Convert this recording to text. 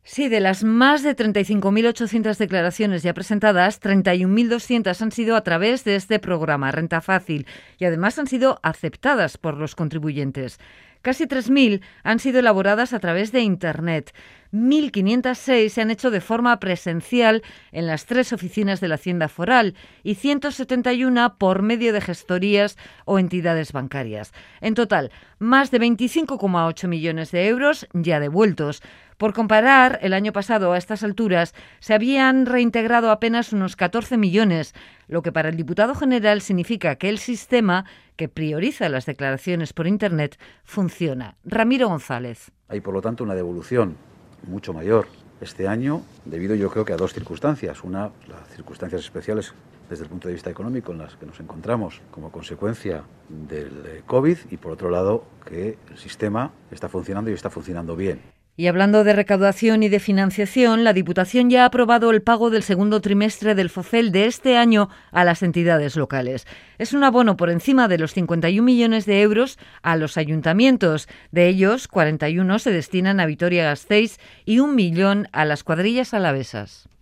Sí, de las más de 35.800 declaraciones ya presentadas, 31.200 han sido a través de este programa Renta Fácil y además han sido aceptadas por los contribuyentes. Casi 3.000 han sido elaboradas a través de Internet. 1.506 se han hecho de forma presencial en las 3 oficinas de la Hacienda Foral y 171 por medio de gestorías o entidades bancarias. En total, más de 25,8 millones de euros ya devueltos. Por comparar, el año pasado a estas alturas se habían reintegrado apenas unos 14 millones, lo que para el diputado general significa que el sistema, que prioriza las declaraciones por Internet, funciona. Ramiro González. Hay, por lo tanto, una devolución mucho mayor este año, debido yo creo que a 2 circunstancias. Una, las circunstancias especiales desde el punto de vista económico en las que nos encontramos como consecuencia del COVID y, por otro lado, que el sistema está funcionando y está funcionando bien. Y hablando de recaudación y de financiación, la Diputación ya ha aprobado el pago del segundo trimestre del FOCEL de este año a las entidades locales. Es un abono por encima de los 51 millones de euros a los ayuntamientos. De ellos, 41 se destinan a Vitoria-Gasteiz y 1 millón a las cuadrillas alavesas.